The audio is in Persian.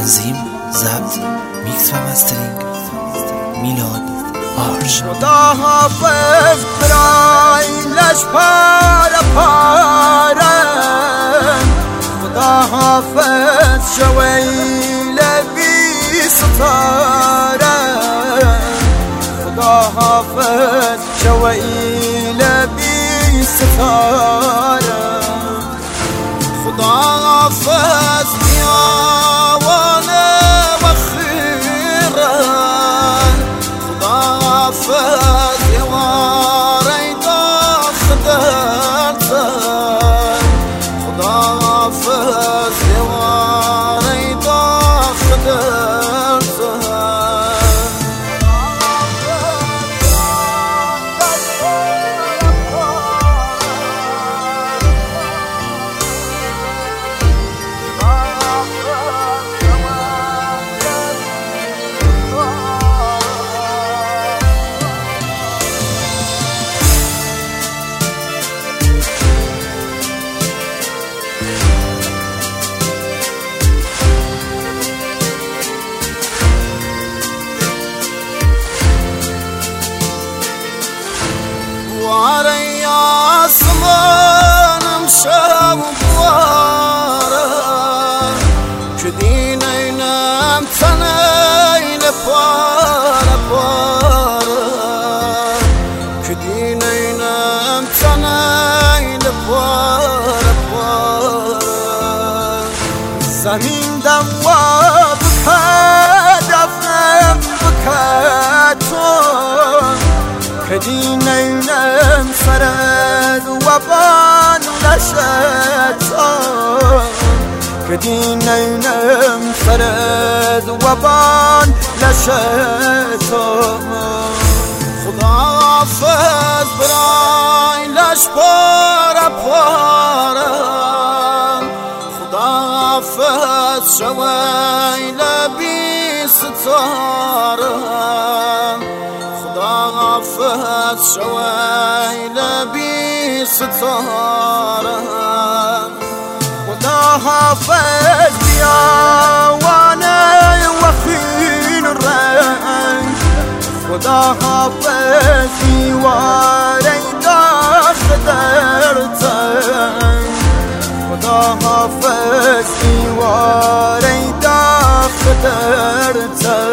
تنظیم، ضبط، میکس و مسترینگ میلاد آرش. خدا حافظ برایلش پاره پاره، خدا حافظ شویل بی ستاره، خدا حافظ شویل بی ستاره، خدا حافظ بیاوانه و خیره، خدا حافظ یواره داخ درته، خدا حافظ یواره داخ درته. واره یا آسمانم شب بواره، که دینینم تنین پاره پاره، که دینینم تنین پاره پاره. زمین دواب دفنم بکتون، که دینینم سرد و بان لشتان، که دینینم سرد و بان لشتان. خدا حافظ برایلش پاره پاره، خدا حافظ شویل بی ستاره، خدا حافظ شویل بی ستاره، خدا حافظ بیاوانه و خین رنگ، خدا حافظ دیواره داخ درتن، خدا حافظ دیواره داخ درتن.